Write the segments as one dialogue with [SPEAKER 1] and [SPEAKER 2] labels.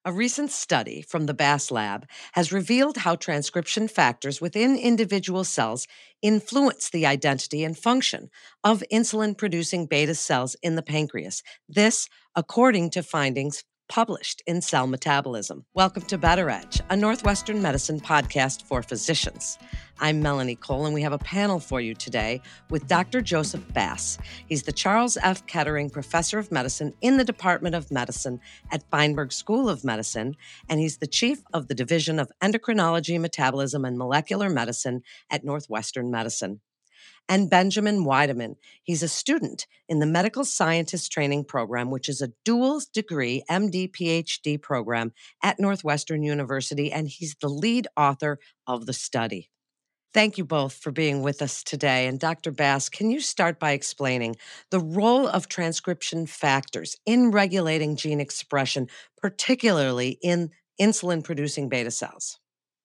[SPEAKER 1] A recent study from the Bass Lab has revealed how transcription factors within individual cells influence the identity and function of insulin producing beta cells in the pancreas. This, according to findings published in Cell Metabolism. Welcome to Better Edge, a Northwestern medicine podcast for physicians. I'm Melanie Cole, and we have a panel for you today with Dr. Joseph Bass. He's the Charles F. Kettering Professor of Medicine in the Department of Medicine at Feinberg School of Medicine, and he's the Chief of the Division of Endocrinology, Metabolism, and Molecular Medicine at Northwestern Medicine. And Benjamin Weideman. He's a student in the Medical Scientist Training Program, which is a dual degree MD PhD program at Northwestern University, and he's the lead author of the study. Thank you both for being with us today. And Dr. Bass, can you start by explaining the role of transcription factors in regulating gene expression, particularly in insulin-producing beta cells?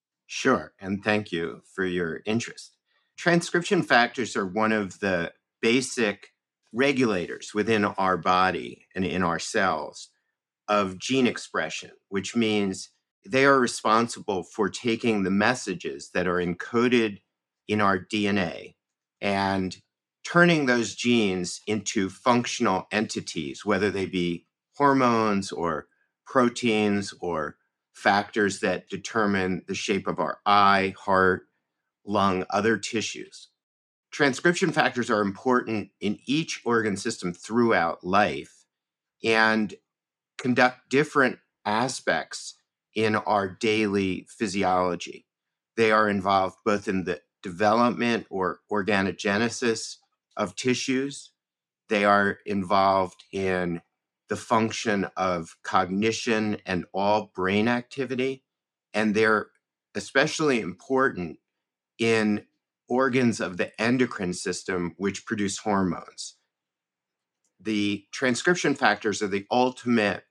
[SPEAKER 2] Sure, and thank you for your interest. Transcription factors are one of the basic regulators within our body and in our cells of gene expression, which means they are responsible for taking the messages that are encoded in our DNA and turning those genes into functional entities, whether they be hormones or proteins or factors that determine the shape of our eye, heart, lung, other tissues. Transcription factors are important in each organ system throughout life and conduct different aspects in our daily physiology. They are involved both in the development or organogenesis of tissues. They are involved in the function of cognition and all brain activity. And they're especially important in organs of the endocrine system, which produce hormones. The transcription factors are the ultimate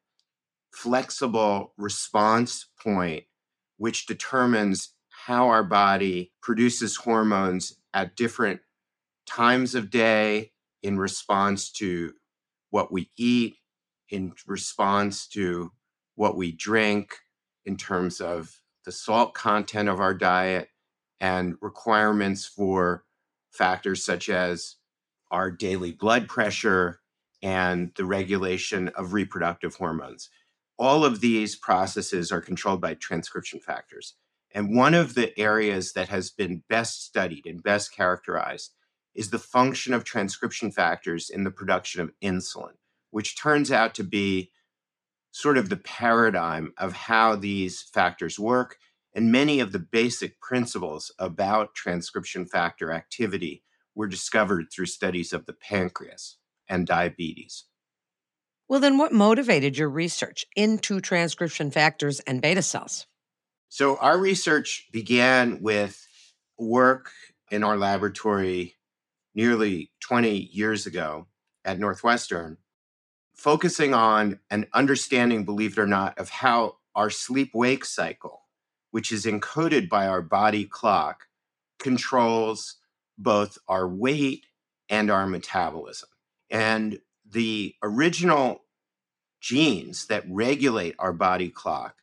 [SPEAKER 2] flexible response point, which determines how our body produces hormones at different times of day in response to what we eat, in response to what we drink, in terms of the salt content of our diet, and requirements for factors such as our daily blood pressure and the regulation of reproductive hormones. All of these processes are controlled by transcription factors. And one of the areas that has been best studied and best characterized is the function of transcription factors in the production of insulin, which turns out to be sort of the paradigm of how these factors work. And many of the basic principles about transcription factor activity were discovered through studies of the pancreas and diabetes.
[SPEAKER 1] Well, then what motivated your research into transcription factors and beta cells?
[SPEAKER 2] So our research began with work in our laboratory nearly 20 years ago at Northwestern, focusing on an understanding, believe it or not, of how our sleep-wake cycle, which is encoded by our body clock, controls both our weight and our metabolism. And the original genes that regulate our body clock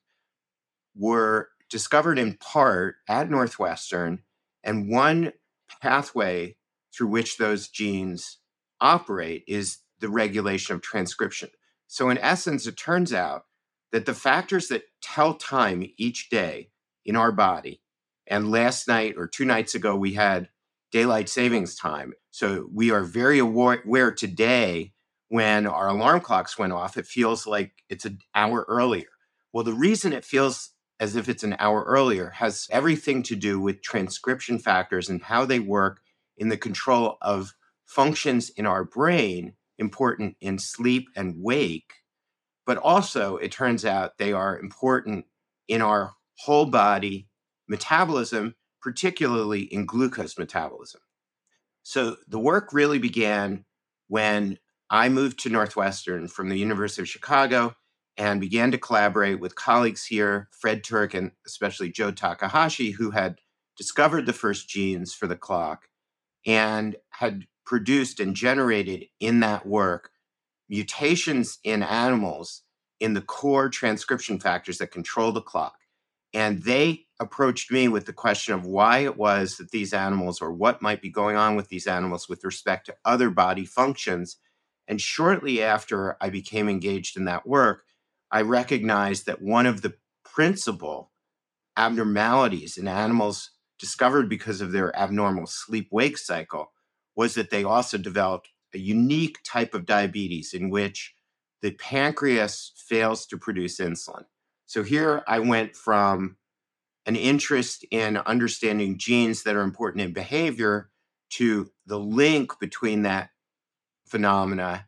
[SPEAKER 2] were discovered in part at Northwestern, and one pathway through which those genes operate is the regulation of transcription. So in essence, it turns out that the factors that tell time each day in our body, and last night or 2 nights ago, we had daylight savings time. So we are very aware today when our alarm clocks went off, it feels like it's an hour earlier. Well, the reason it feels as if it's an hour earlier has everything to do with transcription factors and how they work in the control of functions in our brain, important in sleep and wake. But also, it turns out they are important in our whole body metabolism, particularly in glucose metabolism. So the work really began when I moved to Northwestern from the University of Chicago and began to collaborate with colleagues here, Fred Turk and especially Joe Takahashi, who had discovered the first genes for the clock and had produced and generated in that work mutations in animals in the core transcription factors that control the clock. And they approached me with the question of why it was that these animals, or what might be going on with these animals with respect to other body functions. And shortly after I became engaged in that work, I recognized that one of the principal abnormalities in animals discovered because of their abnormal sleep wake cycle was that they also developed a unique type of diabetes in which the pancreas fails to produce insulin. So here I went from an interest in understanding genes that are important in behavior to the link between that phenomena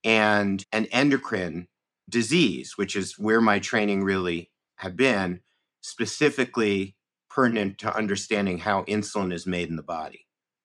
[SPEAKER 2] and an endocrine disease, which is where my training really had been, specifically pertinent to understanding how insulin is made in the body.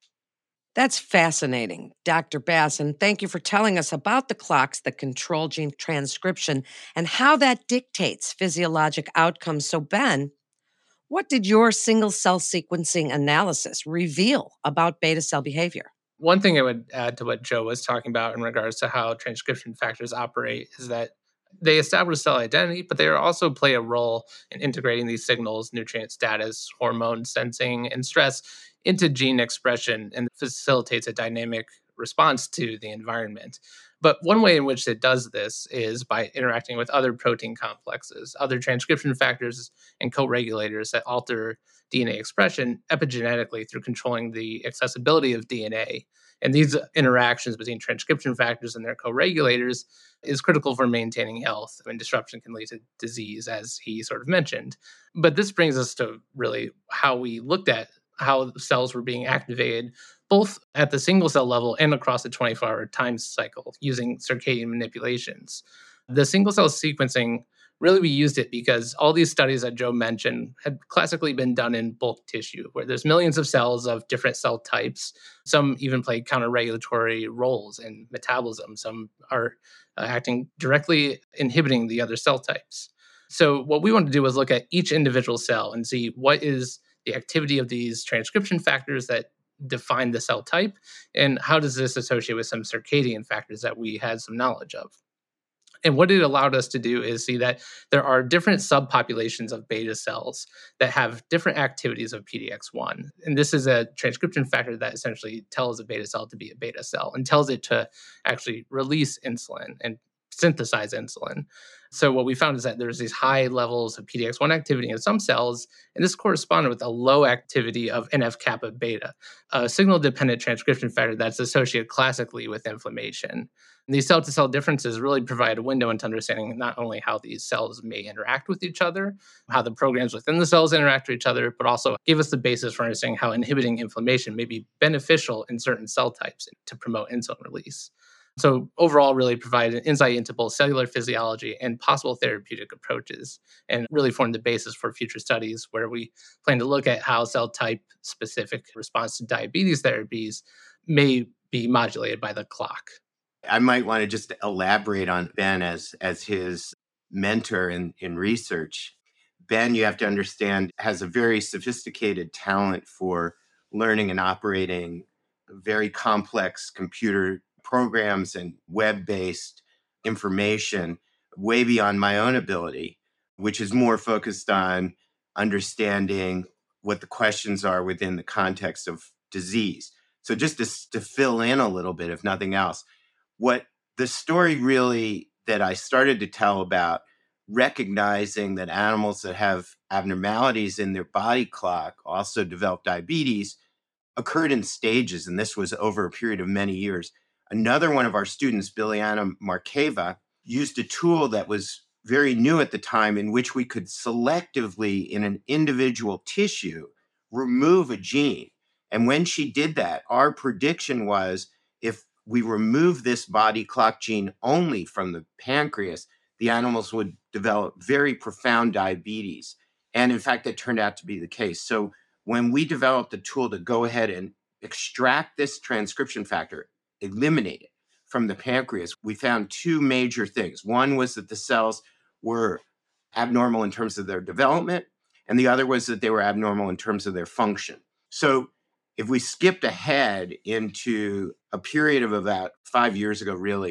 [SPEAKER 1] That's fascinating, Dr. Bass, and thank you for telling us about the clocks that control gene transcription and how that dictates physiologic outcomes. So, Ben, what did your single cell sequencing analysis reveal about beta cell behavior?
[SPEAKER 3] One thing I would add to what Joe was talking about in regards to how transcription factors operate is that they establish cell identity, but they also play a role in integrating these signals, nutrient status, hormone sensing, and stress into gene expression and facilitates a dynamic response to the environment. But one way in which it does this is by interacting with other protein complexes, other transcription factors, and co regulators that alter DNA expression epigenetically through controlling the accessibility of DNA. And these interactions between transcription factors and their co regulators is critical for maintaining health. I mean, disruption can lead to disease, as he sort of mentioned. But this brings us to really how we looked at how cells were being activated, both at the single cell level and across the 24-hour time cycle using circadian manipulations. The single cell sequencing, really, we used it because all these studies that Joe mentioned had classically been done in bulk tissue, where there's millions of cells of different cell types. Some even play counter-regulatory roles in metabolism. Some are acting directly inhibiting the other cell types. So what we wanted to do was look at each individual cell and see what is the activity of these transcription factors that define the cell type, and how does this associate with some circadian factors that we had some knowledge of. And what it allowed us to do is see that there are different subpopulations of beta cells that have different activities of PDX1. And this is a transcription factor that essentially tells a beta cell to be a beta cell and tells it to actually release insulin and synthesize insulin. So what we found is that there's these high levels of PDX1 activity in some cells, and this corresponded with a low activity of NF-kappa beta, a signal-dependent transcription factor that's associated classically with inflammation. And these cell-to-cell differences really provide a window into understanding not only how these cells may interact with each other, how the programs within the cells interact with each other, but also give us the basis for understanding how inhibiting inflammation may be beneficial in certain cell types to promote insulin release. So overall, really provide an insight into both cellular physiology and possible therapeutic approaches, and really form the basis for future studies where we plan to look at how cell type specific response to diabetes therapies may be modulated by the clock.
[SPEAKER 2] I might want to just elaborate on Ben as his mentor in research. Ben, you have to understand, has a very sophisticated talent for learning and operating very complex computer programs and web-based information way beyond my own ability, which is more focused on understanding what the questions are within the context of disease. So just to fill in a little bit, if nothing else, what the story really that I started to tell about recognizing that animals that have abnormalities in their body clock also develop diabetes occurred in stages, and this was over a period of many years. Another one of our students, Biljana Markeva, used a tool that was very new at the time in which we could selectively, in an individual tissue, remove a gene. And when she did that, our prediction was if we remove this body clock gene only from the pancreas, the animals would develop very profound diabetes. And in fact, that turned out to be the case. So when we developed a tool to go ahead and extract this transcription factor, eliminate it from the pancreas, we found two major things. One was that the cells were abnormal in terms of their development, and the other was that they were abnormal in terms of their function. So if we skipped ahead into a period of about 5 years ago, really,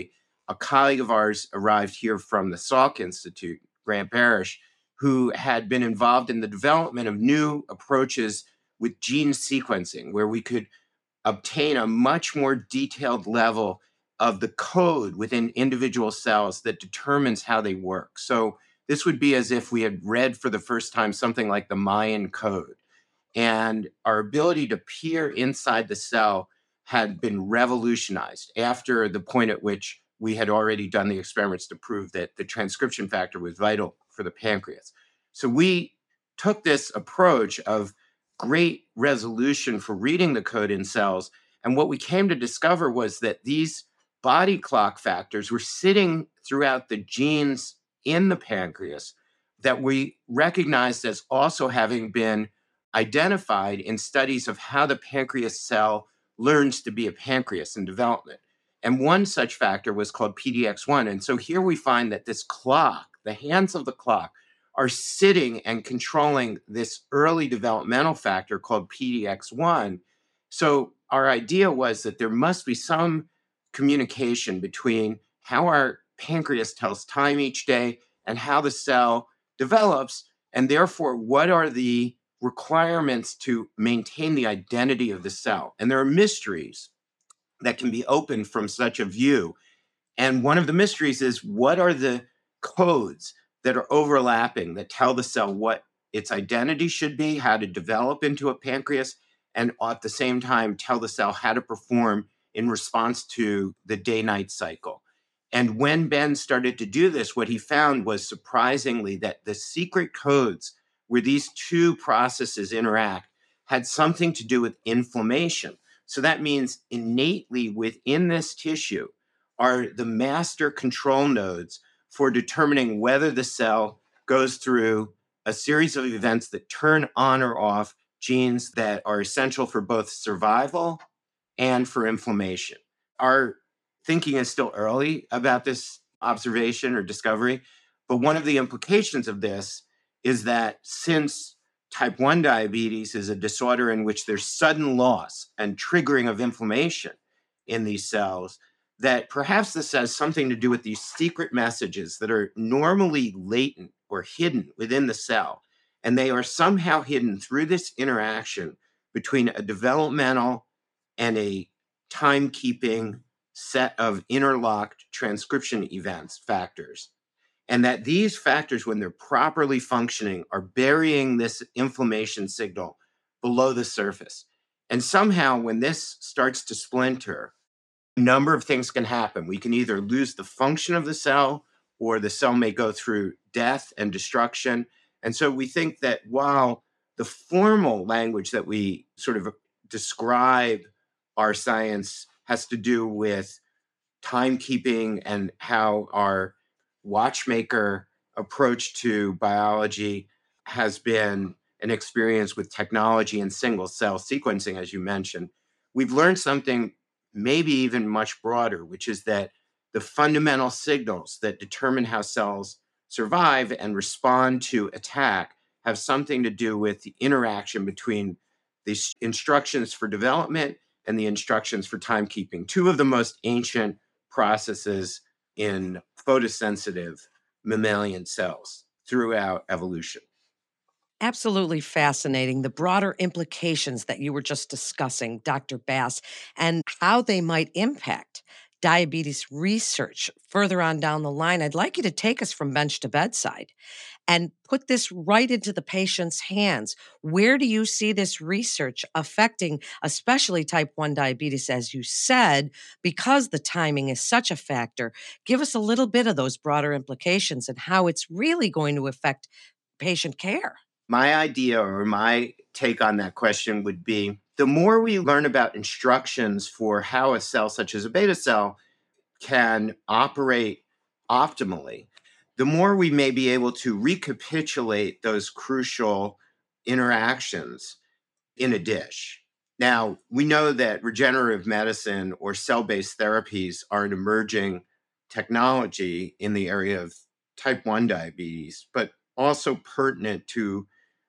[SPEAKER 2] a colleague of ours arrived here from the Salk Institute, Grant Parrish, who had been involved in the development of new approaches with gene sequencing, where we could obtain a much more detailed level of the code within individual cells that determines how they work. So this would be as if we had read for the first time something like the Mayan code. And our ability to peer inside the cell had been revolutionized after the point at which we had already done the experiments to prove that the transcription factor was vital for the pancreas. So we took this approach of great resolution for reading the code in cells. And what we came to discover was that these body clock factors were sitting throughout the genes in the pancreas that we recognized as also having been identified in studies of how the pancreas cell learns to be a pancreas in development. And one such factor was called PDX1. And so here we find that this clock, the hands of the clock, are sitting and controlling this early developmental factor called PDX1. So our idea was that there must be some communication between how our pancreas tells time each day and how the cell develops, and therefore, what are the requirements to maintain the identity of the cell. And there are mysteries that can be opened from such a view. And one of the mysteries is, what are the codes that are overlapping that tell the cell what its identity should be, how to develop into a pancreas, and at the same time tell the cell how to perform in response to the day-night cycle. And when Ben started to do this, what he found was surprisingly that the secret codes where these two processes interact had something to do with inflammation. So that means innately within this tissue are the master control nodes for determining whether the cell goes through a series of events that turn on or off genes that are essential for both survival and for inflammation. Our thinking is still early about this observation or discovery, but one of the implications of this is that since type 1 diabetes is a disorder in which there's sudden loss and triggering of inflammation in these cells, that perhaps this has something to do with these secret messages that are normally latent or hidden within the cell. And they are somehow hidden through this interaction between a developmental and a timekeeping set of interlocked transcription events, factors. And that these factors, when they're properly functioning, are burying this inflammation signal below the surface. And somehow, when this starts to splinter, a number of things can happen. We can either lose the function of the cell, or the cell may go through death and destruction. And so we think that while the formal language that we sort of describe our science has to do with timekeeping and how our watchmaker approach to biology has been an experience with technology and single cell sequencing, as you mentioned, we've learned something maybe even much broader, which is that the fundamental signals that determine how cells survive and respond to attack have something to do with the interaction between the instructions for development and the instructions for timekeeping, two of the most ancient processes in photosensitive mammalian cells throughout evolution.
[SPEAKER 1] Absolutely fascinating. The broader implications that you were just discussing, Dr. Bass, and how they might impact diabetes research further on down the line. I'd like you to take us from bench to bedside and put this right into the patient's hands. Where do you see this research affecting, especially type 1 diabetes, as you said, because the timing is such a factor? Give us a little bit of those broader implications and how it's really going to affect patient care.
[SPEAKER 2] My idea or my take on that question would be, the more we learn about instructions for how a cell such as a beta cell can operate optimally, the more we may be able to recapitulate those crucial interactions in a dish. Now, we know that regenerative medicine or cell-based therapies are an emerging technology in the area of type 1 diabetes, but also pertinent to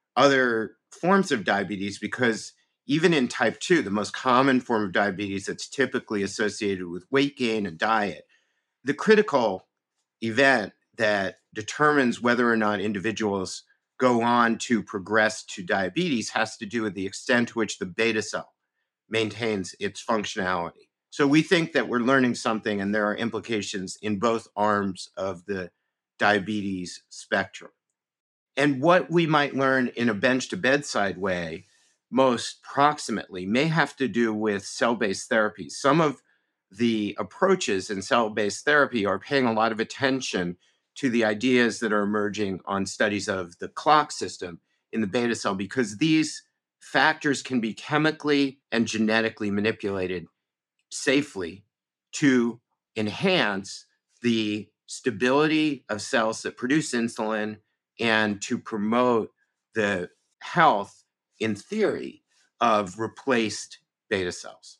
[SPEAKER 2] other forms of diabetes, because even in type 2, the most common form of diabetes that's typically associated with weight gain and diet, The critical event that determines whether or not individuals go on to progress to diabetes has to do with the extent to which the beta cell maintains its functionality. So we think that we're learning something, and there are implications in both arms of the diabetes spectrum. And what we might learn in a bench to bedside way, most proximately, may have to do with cell based therapies. Some of the approaches in cell based therapy are paying a lot of attention to the ideas that are emerging on studies of the clock system in the beta cell, because these factors can be chemically and genetically manipulated safely to enhance the stability of cells that produce insulin and to promote the health, in theory, of replaced beta cells.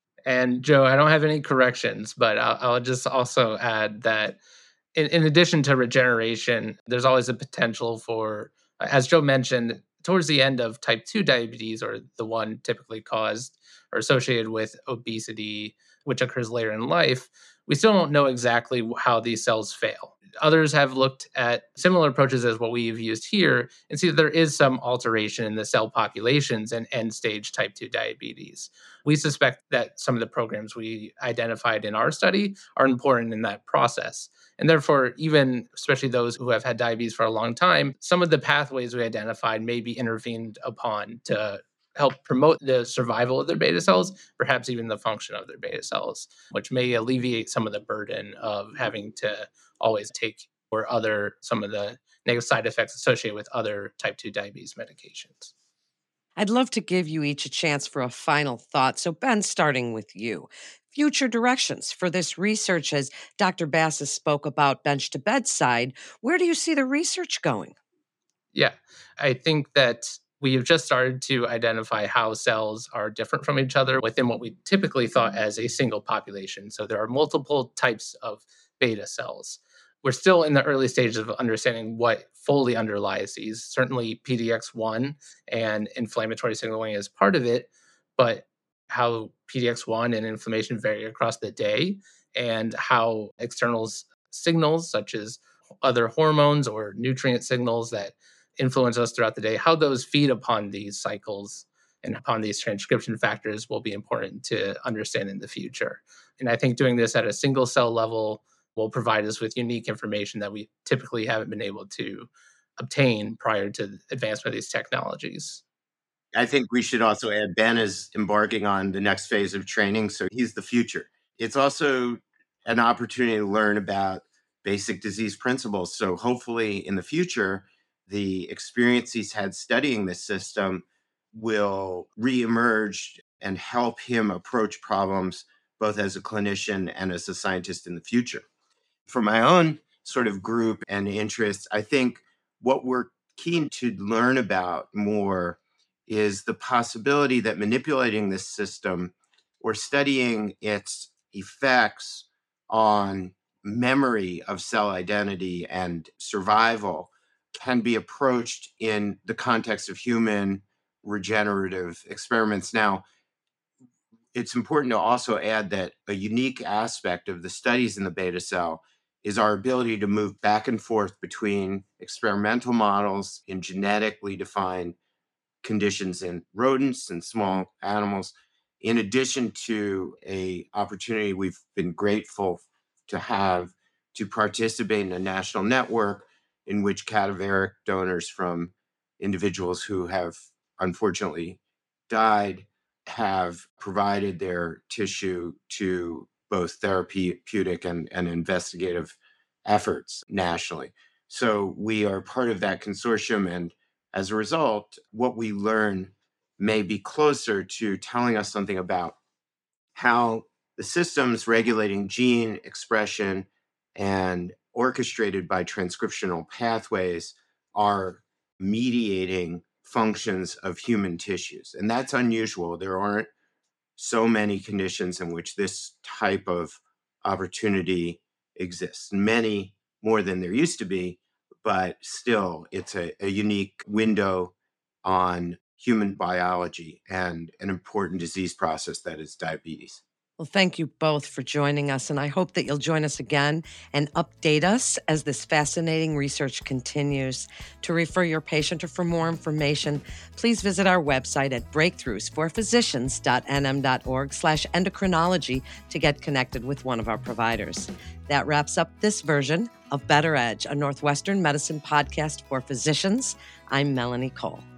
[SPEAKER 3] And Joe, I don't have any corrections, but I'll just also add that in addition to regeneration, there's always a potential for, as Joe mentioned, towards the end of type 2 diabetes, or the one typically caused or associated with obesity, which occurs later in life, we still don't know exactly how these cells fail. Others have looked at similar approaches as what we've used here and see that there is some alteration in the cell populations and end stage type 2 diabetes. We suspect that some of the programs we identified in our study are important in that process. And therefore, even especially those who have had diabetes for a long time, some of the pathways we identified may be intervened upon to help promote the survival of their beta cells, perhaps even the function of their beta cells, which may alleviate some of the burden of having to always take or other some of the negative side effects associated with other type 2 diabetes medications.
[SPEAKER 1] I'd love to give you each a chance for a final thought. So, Ben, starting with you. Future directions for this research, as Dr. Bassis spoke about bench to bedside, where do you see the research going?
[SPEAKER 3] Yeah, I think that we have just started to identify how cells are different from each other within what we typically thought as a single population. So there are multiple types of beta cells. We're still in the early stages of understanding what fully underlies these. Certainly, PDX1 and inflammatory signaling is part of it, but how PDX1 and inflammation vary across the day, and how external signals, such as other hormones or nutrient signals that influence us throughout the day, how those feed upon these cycles and upon these transcription factors will be important to understand in the future. And I think doing this at a single cell level will provide us with unique information that we typically haven't been able to obtain prior to the advancement of these technologies.
[SPEAKER 2] I think we should also add Ben is embarking on the next phase of training, so he's the future. It's also an opportunity to learn about basic disease principles. So hopefully in the future, the experience he's had studying this system will reemerge and help him approach problems both as a clinician and as a scientist in the future. For my own sort of group and interests, I think what we're keen to learn about more is the possibility that manipulating this system or studying its effects on memory of cell identity and survival can be approached in the context of human regenerative experiments. Now, it's important to also add that a unique aspect of the studies in the beta cell is our ability to move back and forth between experimental models in genetically defined conditions in rodents and small animals, in addition to a opportunity we've been grateful to have to participate in a national network in which cadaveric donors from individuals who have unfortunately died have provided their tissue to both therapeutic and investigative efforts nationally. So we are part of that consortium. And as a result, what we learn may be closer to telling us something about how the systems regulating gene expression and orchestrated by transcriptional pathways are mediating functions of human tissues. And that's unusual. There aren't so many conditions in which this type of opportunity exists, many more than there used to be, but still it's a unique window on human biology and an important disease process that is diabetes.
[SPEAKER 1] Well, thank you both for joining us, and I hope that you'll join us again and update us as this fascinating research continues. To refer your patient or for more information, please visit our website at breakthroughsforphysicians.nm.org/endocrinology to get connected with one of our providers. That wraps up this version of Better Edge, a Northwestern Medicine podcast for physicians. I'm Melanie Cole.